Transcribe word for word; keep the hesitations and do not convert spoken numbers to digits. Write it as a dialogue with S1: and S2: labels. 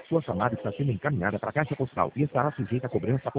S1: Sua chamada está sendo encaminhada para a caixa postal e estará sujeita a cobrança